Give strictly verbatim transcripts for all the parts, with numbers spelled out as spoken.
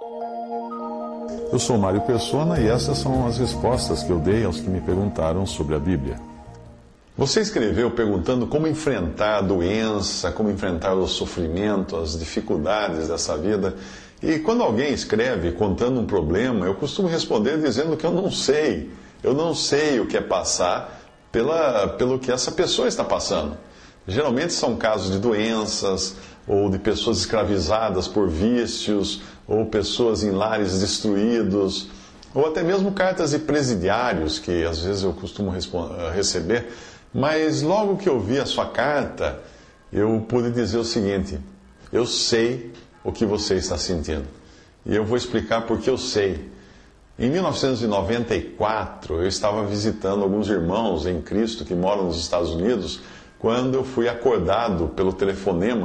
Eu sou Mário Persona e essas são as respostas que eu dei aos que me perguntaram sobre a Bíblia. Você escreveu perguntando como enfrentar a doença, como enfrentar o sofrimento, as dificuldades dessa vida. E quando alguém escreve contando um problema, eu costumo responder dizendo que eu não sei. Eu não sei o que é passar pela, pelo que essa pessoa está passando. Geralmente são casos de doenças, ou de pessoas escravizadas por vícios, ou pessoas em lares destruídos, ou até mesmo cartas de presidiários, que às vezes eu costumo receber. Mas logo que eu vi a sua carta, eu pude dizer o seguinte: eu sei o que você está sentindo. E eu vou explicar porque eu sei. Em mil novecentos e noventa e quatro, eu estava visitando alguns irmãos em Cristo que moram nos Estados Unidos, quando eu fui acordado pelo telefonema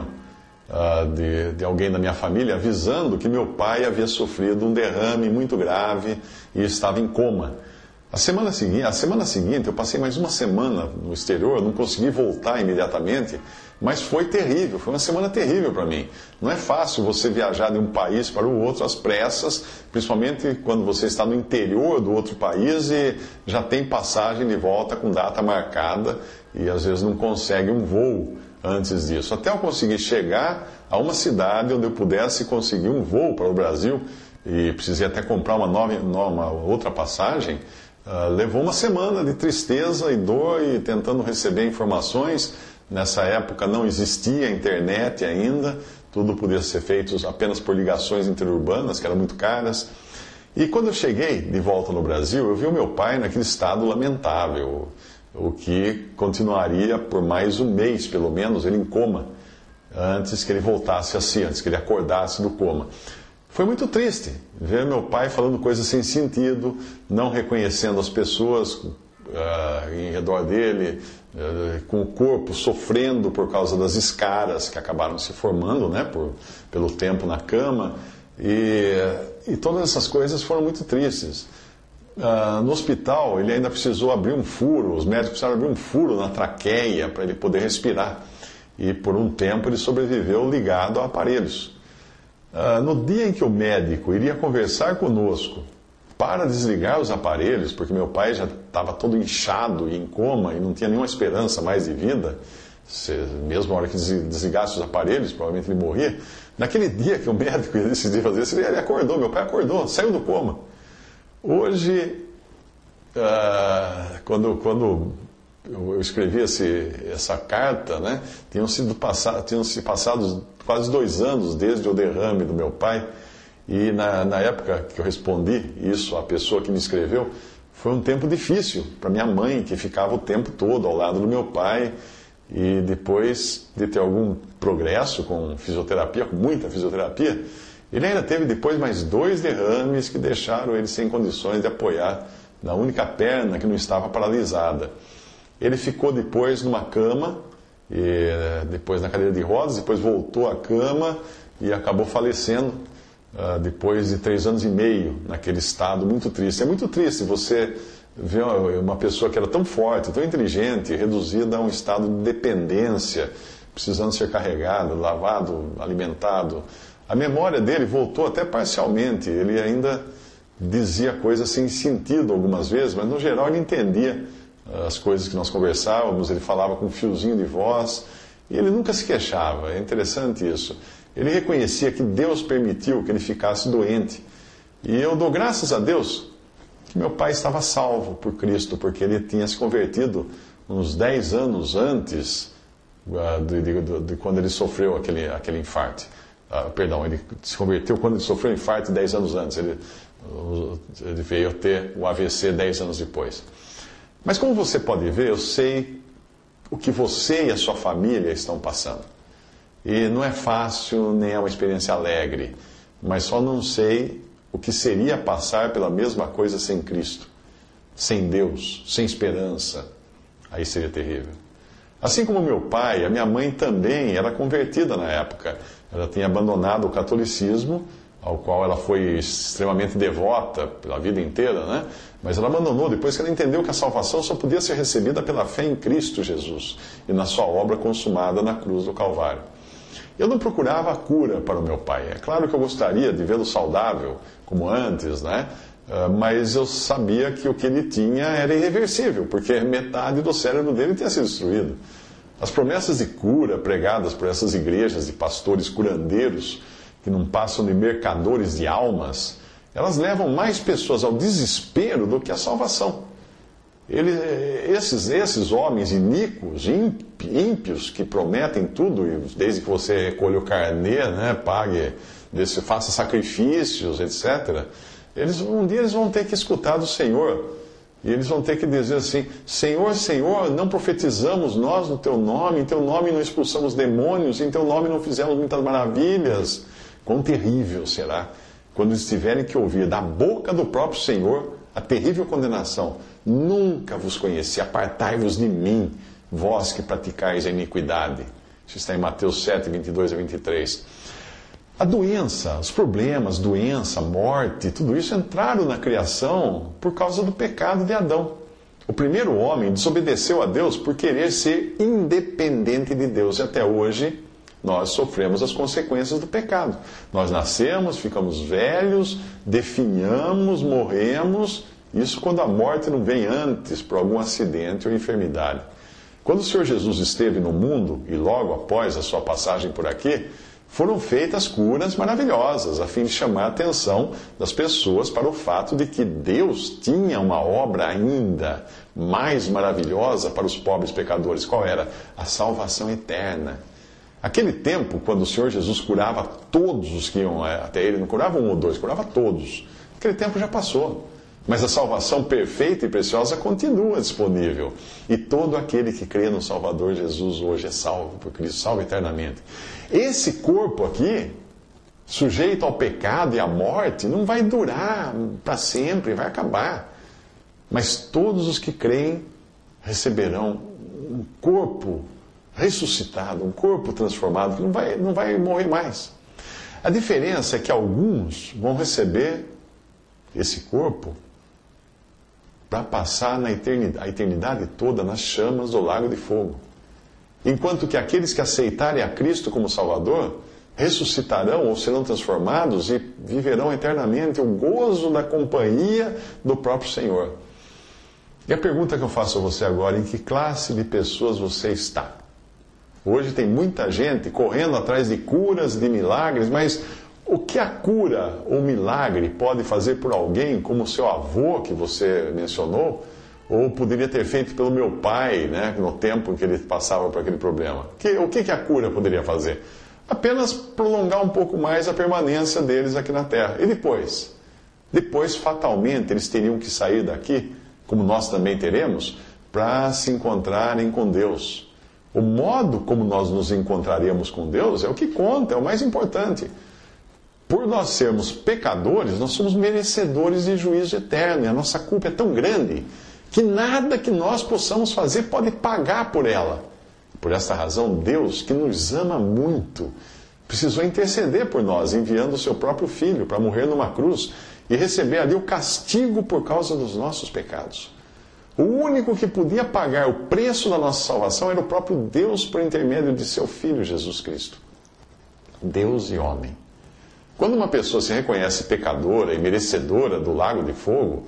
uh, de, de alguém da minha família avisando que meu pai havia sofrido um derrame muito grave e estava em coma. A semana seguinte, a semana seguinte eu passei mais uma semana no exterior, não consegui voltar imediatamente, mas foi terrível, foi uma semana terrível para mim. Não é fácil você viajar de um país para o outro às pressas, principalmente quando você está no interior do outro país e já tem passagem de volta com data marcada e às vezes não consegue um voo antes disso. Até eu conseguir chegar a uma cidade onde eu pudesse conseguir um voo para o Brasil, e precisei até comprar uma, nova, uma outra passagem, uh, levou uma semana de tristeza e dor e tentando receber informações. Nessa época não existia internet ainda, tudo podia ser feito apenas por ligações interurbanas, que eram muito caras. E quando eu cheguei de volta no Brasil, eu vi o meu pai naquele estado lamentável, o que continuaria por mais um mês, pelo menos, ele em coma, antes que ele voltasse a si, antes que ele acordasse do coma. Foi muito triste ver meu pai falando coisas sem sentido, não reconhecendo as pessoas uh, em redor dele, uh, com o corpo sofrendo por causa das escaras que acabaram se formando, né, por, pelo tempo na cama. E, e todas essas coisas foram muito tristes. Uh, no hospital, ele ainda precisou abrir um furo, os médicos precisaram abrir um furo na traqueia para ele poder respirar. E por um tempo ele sobreviveu ligado a aparelhos. Uh, no dia em que o médico iria conversar conosco para desligar os aparelhos, porque meu pai já estava todo inchado e em coma e não tinha nenhuma esperança mais de vida, se, mesmo na hora que desligasse os aparelhos, provavelmente ele morria. Naquele dia que o médico ia decidir fazer isso, ele acordou, meu pai acordou, saiu do coma. Hoje, uh, quando, quando eu escrevi esse, essa carta, né, tinham, sido passado, tinham se passado quase dois anos desde o derrame do meu pai, e na, na época que eu respondi isso à pessoa que me escreveu, foi um tempo difícil para minha mãe, que ficava o tempo todo ao lado do meu pai, e depois de ter algum progresso com fisioterapia, com muita fisioterapia, ele ainda teve depois mais dois derrames que deixaram ele sem condições de apoiar na única perna que não estava paralisada. Ele ficou depois numa cama, e depois na cadeira de rodas, depois voltou à cama e acabou falecendo uh, depois de três anos e meio naquele estado muito triste. É muito triste você ver uma pessoa que era tão forte, tão inteligente, reduzida a um estado de dependência, precisando ser carregado, lavado, alimentado. A memória dele voltou até parcialmente, ele ainda dizia coisas sem sentido algumas vezes, mas no geral ele entendia as coisas que nós conversávamos, ele falava com um fiozinho de voz, e ele nunca se queixava. É interessante isso. Ele reconhecia que Deus permitiu que ele ficasse doente. E eu dou graças a Deus que meu pai estava salvo por Cristo, porque ele tinha se convertido uns dez anos antes uh, de, de, de, de quando ele sofreu aquele, aquele infarto. Uh, perdão, ele se converteu quando ele sofreu o infarto dez anos antes. Ele, uh, ele veio ter o A V C dez anos depois. Mas como você pode ver, eu sei o que você e a sua família estão passando. E não é fácil, nem é uma experiência alegre, mas só não sei o que seria passar pela mesma coisa sem Cristo, sem Deus, sem esperança. Aí seria terrível. Assim como meu pai, a minha mãe também era convertida na época. Ela tinha abandonado o catolicismo, ao qual ela foi extremamente devota pela vida inteira, né? Mas ela abandonou depois que ela entendeu que a salvação só podia ser recebida pela fé em Cristo Jesus e na sua obra consumada na cruz do Calvário. Eu não procurava a cura para o meu pai. É claro que eu gostaria de vê-lo saudável, como antes, né? Uh, mas eu sabia que o que ele tinha era irreversível, porque metade do cérebro dele tinha sido destruído. As promessas de cura pregadas por essas igrejas de pastores curandeiros, que não passam de mercadores de almas, elas levam mais pessoas ao desespero do que à salvação. Ele, esses, esses homens iníquos, ímpios, que prometem tudo, desde que você recolha o carnê, né, pague, faça sacrifícios, etcétera, eles, um dia eles vão ter que escutar do Senhor. E eles vão ter que dizer assim: Senhor, Senhor, não profetizamos nós no Teu nome, em Teu nome não expulsamos demônios, em Teu nome não fizemos muitas maravilhas. Quão terrível será quando eles tiverem que ouvir da boca do próprio Senhor a terrível condenação: nunca vos conheci, apartai-vos de mim, vós que praticais a iniquidade. Isso está em Mateus sete, vinte e dois a vinte e três. A doença, os problemas, doença, morte, tudo isso entraram na criação por causa do pecado de Adão. O primeiro homem desobedeceu a Deus por querer ser independente de Deus. E até hoje nós sofremos as consequências do pecado. Nós nascemos, ficamos velhos, definhamos, morremos. Isso quando a morte não vem antes por algum acidente ou enfermidade. Quando o Senhor Jesus esteve no mundo, e logo após a sua passagem por aqui, foram feitas curas maravilhosas, a fim de chamar a atenção das pessoas para o fato de que Deus tinha uma obra ainda mais maravilhosa para os pobres pecadores. Qual era? A salvação eterna. Aquele tempo, quando o Senhor Jesus curava todos os que iam até Ele, não curava um ou dois, curava todos. Aquele tempo já passou. Mas a salvação perfeita e preciosa continua disponível. E todo aquele que crê no Salvador Jesus hoje é salvo por Cristo, salvo eternamente. Esse corpo aqui, sujeito ao pecado e à morte, não vai durar para sempre, vai acabar. Mas todos os que creem receberão um corpo ressuscitado, um corpo transformado, que não vai, não vai morrer mais. A diferença é que alguns vão receber esse corpo para passar na eternidade, a eternidade toda nas chamas do lago de fogo. Enquanto que aqueles que aceitarem a Cristo como Salvador ressuscitarão ou serão transformados e viverão eternamente o gozo da companhia do próprio Senhor. E a pergunta que eu faço a você agora: em que classe de pessoas você está? Hoje tem muita gente correndo atrás de curas, de milagres, mas o que a cura ou milagre pode fazer por alguém, como o seu avô que você mencionou, ou poderia ter feito pelo meu pai, né, no tempo em que ele passava por aquele problema? Que, o que, que a cura poderia fazer? Apenas prolongar um pouco mais a permanência deles aqui na Terra. E depois? Depois, fatalmente, eles teriam que sair daqui, como nós também teremos, para se encontrarem com Deus. O modo como nós nos encontraremos com Deus é o que conta, é o mais importante. Por nós sermos pecadores, nós somos merecedores de juízo eterno. E a nossa culpa é tão grande que nada que nós possamos fazer pode pagar por ela. Por esta razão, Deus, que nos ama muito, precisou interceder por nós, enviando o seu próprio Filho para morrer numa cruz e receber ali o castigo por causa dos nossos pecados. O único que podia pagar o preço da nossa salvação era o próprio Deus por intermédio de seu Filho Jesus Cristo. Deus e homem. Quando uma pessoa se reconhece pecadora e merecedora do lago de fogo,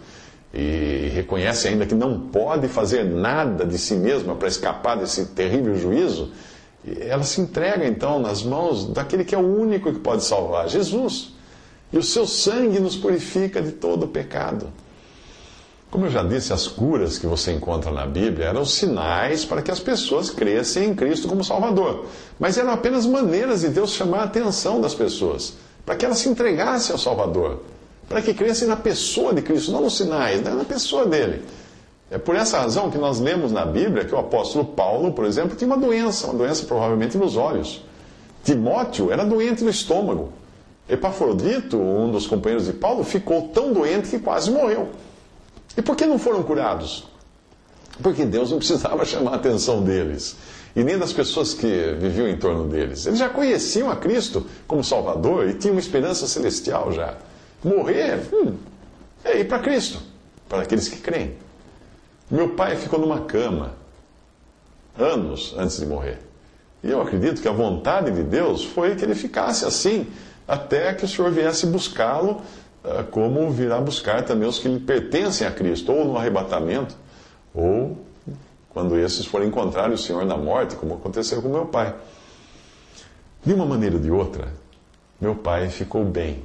e reconhece ainda que não pode fazer nada de si mesma para escapar desse terrível juízo, ela se entrega então nas mãos daquele que é o único que pode salvar, Jesus. E o seu sangue nos purifica de todo o pecado. Como eu já disse, as curas que você encontra na Bíblia eram sinais para que as pessoas crescem em Cristo como Salvador. Mas eram apenas maneiras de Deus chamar a atenção das pessoas, para que elas se entregassem ao Salvador, para que crescem na pessoa de Cristo, não nos sinais, né? Na pessoa dele. É por essa razão que nós lemos na Bíblia que o apóstolo Paulo, por exemplo, tinha uma doença, uma doença provavelmente nos olhos. Timóteo era doente no estômago. Epafrodito, um dos companheiros de Paulo, ficou tão doente que quase morreu. E por que não foram curados? Porque Deus não precisava chamar a atenção deles, e nem das pessoas que viviam em torno deles. Eles já conheciam a Cristo como Salvador e tinham uma esperança celestial já. Morrer hum, é ir para Cristo, para aqueles que creem. Meu pai ficou numa cama anos antes de morrer. E eu acredito que a vontade de Deus foi que ele ficasse assim, até que o Senhor viesse buscá-lo, como virá buscar também os que lhe pertencem a Cristo, ou no arrebatamento, ou quando esses forem encontrar o Senhor na morte, como aconteceu com meu pai. De uma maneira ou de outra, meu pai ficou bem,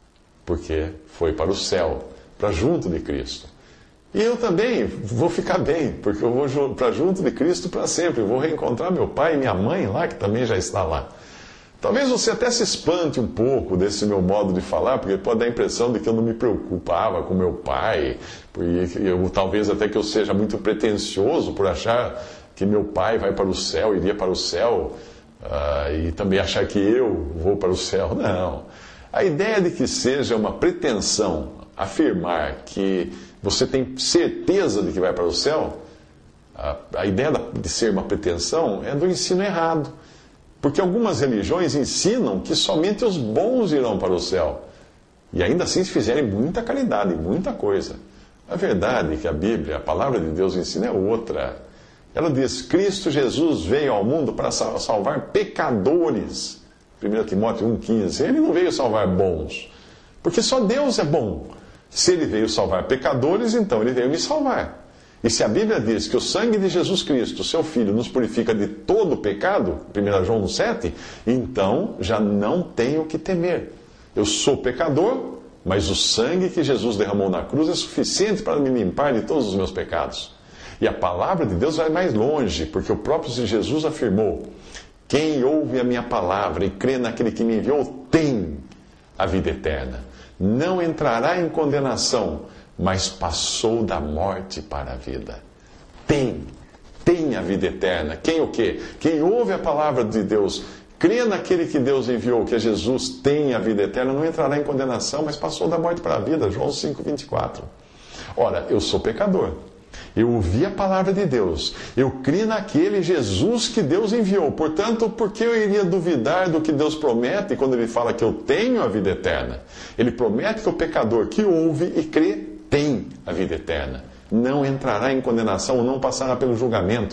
porque foi para o céu, para junto de Cristo. E eu também vou ficar bem, porque eu vou para junto de Cristo para sempre. Eu vou reencontrar meu pai e minha mãe lá, que também já está lá. Talvez você até se espante um pouco desse meu modo de falar, porque pode dar a impressão de que eu não me preocupava com meu pai, porque eu, talvez até que eu seja muito pretensioso por achar que meu pai vai para o céu, iria para o céu, uh, e também achar que eu vou para o céu. Não. A ideia de que seja uma pretensão afirmar que você tem certeza de que vai para o céu, a, a ideia de ser uma pretensão é do ensino errado. Porque algumas religiões ensinam que somente os bons irão para o céu. E ainda assim se fizerem muita caridade, muita coisa. A verdade é que a Bíblia, a palavra de Deus ensina é outra. Ela diz, Cristo Jesus veio ao mundo para salvar pecadores. primeiro Timóteo um, quinze. Ele não veio salvar bons. Porque só Deus é bom. Se ele veio salvar pecadores, então ele veio me salvar. E se a Bíblia diz que o sangue de Jesus Cristo, seu Filho, nos purifica de todo o pecado, primeiro João um, sete, então já não tenho o que temer. Eu sou pecador, mas o sangue que Jesus derramou na cruz é suficiente para me limpar de todos os meus pecados. E a palavra de Deus vai mais longe, porque o próprio Jesus afirmou, quem ouve a minha palavra e crê naquele que me enviou, tem a vida eterna. Não entrará em condenação, mas passou da morte para a vida. Tem, tem a vida eterna. Quem o quê? Quem ouve a palavra de Deus, crê naquele que Deus enviou, que é Jesus, tem a vida eterna, não entrará em condenação, mas passou da morte para a vida. João cinco, vinte e quatro. Ora, eu sou pecador. Eu ouvi a palavra de Deus. Eu criei naquele Jesus que Deus enviou. Portanto, por que eu iria duvidar do que Deus promete quando Ele fala que eu tenho a vida eterna? Ele promete que o pecador que ouve e crê tem a vida eterna. Não entrará em condenação, não passará pelo julgamento.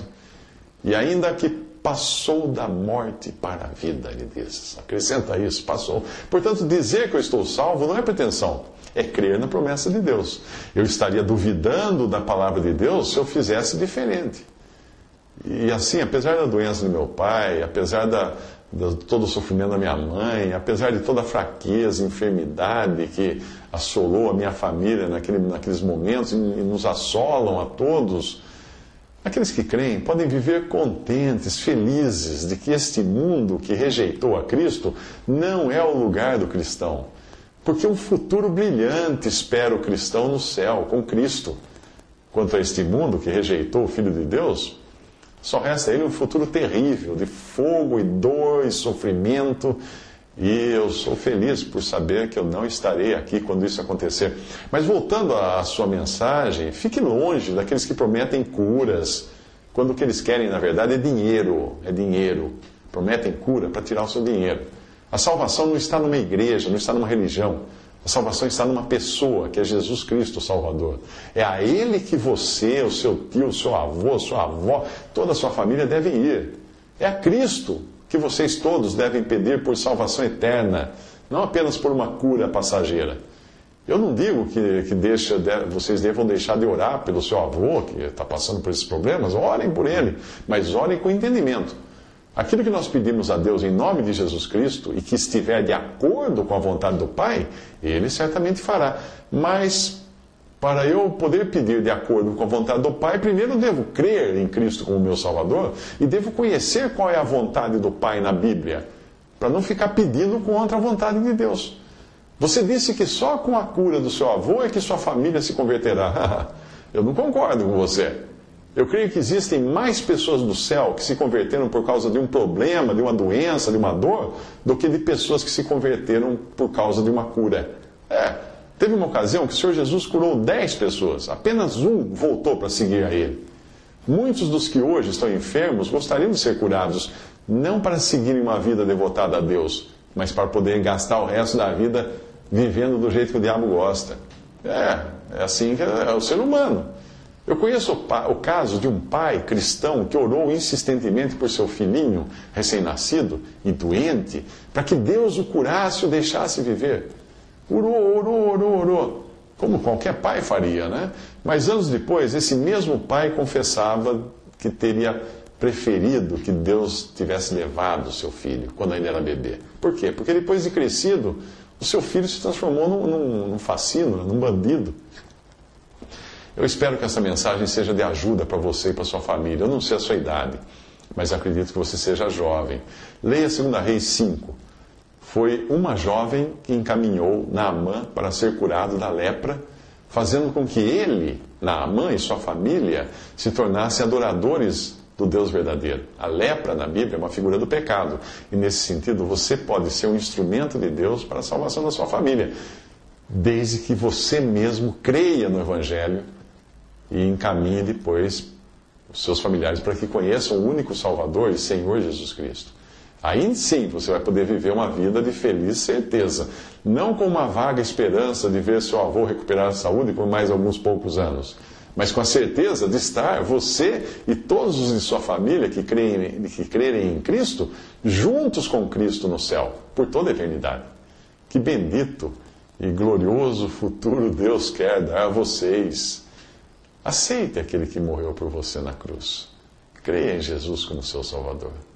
E ainda que passou da morte para a vida, ele diz. Acrescenta isso, passou. Portanto, dizer que eu estou salvo não é pretensão. É crer na promessa de Deus. Eu estaria duvidando da palavra de Deus se eu fizesse diferente. E assim, apesar da doença do meu pai, apesar da, de todo o sofrimento da minha mãe, apesar de toda a fraqueza, enfermidade que assolou a minha família naquele, naqueles momentos e nos assolam a todos, aqueles que creem podem viver contentes, felizes de que este mundo que rejeitou a Cristo não é o lugar do cristão. Porque um futuro brilhante espera o cristão no céu, com Cristo. Quanto a este mundo que rejeitou o Filho de Deus, só resta a ele um futuro terrível, de fogo e dor e sofrimento. E eu sou feliz por saber que eu não estarei aqui quando isso acontecer. Mas voltando à sua mensagem, fique longe daqueles que prometem curas, quando o que eles querem, na verdade, é dinheiro. É dinheiro. Prometem cura para tirar o seu dinheiro. A salvação não está numa igreja, não está numa religião. A salvação está numa pessoa, que é Jesus Cristo, o Salvador. É a Ele que você, o seu tio, o seu avô, a sua avó, toda a sua família devem ir. É a Cristo que vocês todos devem pedir por salvação eterna, não apenas por uma cura passageira. Eu não digo que, que deixa, vocês devam deixar de orar pelo seu avô, que está passando por esses problemas, orem por ele, mas orem com entendimento. Aquilo que nós pedimos a Deus em nome de Jesus Cristo e que estiver de acordo com a vontade do Pai, Ele certamente fará. Mas, para eu poder pedir de acordo com a vontade do Pai, primeiro eu devo crer em Cristo como meu Salvador e devo conhecer qual é a vontade do Pai na Bíblia, para não ficar pedindo contra a vontade de Deus. Você disse que só com a cura do seu avô é que sua família se converterá. Eu não concordo com você. Eu creio que existem mais pessoas do céu que se converteram por causa de um problema, de uma doença, de uma dor, do que de pessoas que se converteram por causa de uma cura. É, teve uma ocasião que o Senhor Jesus curou dez pessoas, apenas um voltou para seguir a Ele. Muitos dos que hoje estão enfermos gostariam de ser curados, não para seguirem uma vida devotada a Deus, mas para poderem gastar o resto da vida vivendo do jeito que o diabo gosta. É, é assim que é o ser humano. Eu conheço o, pa- o caso de um pai cristão que orou insistentemente por seu filhinho recém-nascido e doente, para que Deus o curasse e o deixasse viver. Orou, orou, orou, orou. Como qualquer pai faria, né? Mas anos depois, esse mesmo pai confessava que teria preferido que Deus tivesse levado o seu filho quando ainda era bebê. Por quê? Porque depois de crescido, o seu filho se transformou num, num, num fascino, num bandido. Eu espero que essa mensagem seja de ajuda para você e para sua família. Eu não sei a sua idade, mas acredito que você seja jovem. Leia dois Reis cinco. Foi uma jovem que encaminhou Naamã para ser curado da lepra, fazendo com que ele, Naamã e sua família, se tornassem adoradores do Deus verdadeiro. A lepra na Bíblia é uma figura do pecado. E nesse sentido, você pode ser um instrumento de Deus para a salvação da sua família, desde que você mesmo creia no Evangelho e encaminhe depois os seus familiares para que conheçam o único Salvador e Senhor Jesus Cristo. Aí sim você vai poder viver uma vida de feliz certeza, não com uma vaga esperança de ver seu avô recuperar a saúde por mais alguns poucos anos, mas com a certeza de estar você e todos os de sua família que creem, que crerem em Cristo, juntos com Cristo no céu, por toda a eternidade. Que bendito e glorioso futuro Deus quer dar a vocês. Aceite aquele que morreu por você na cruz. Creia em Jesus como seu Salvador.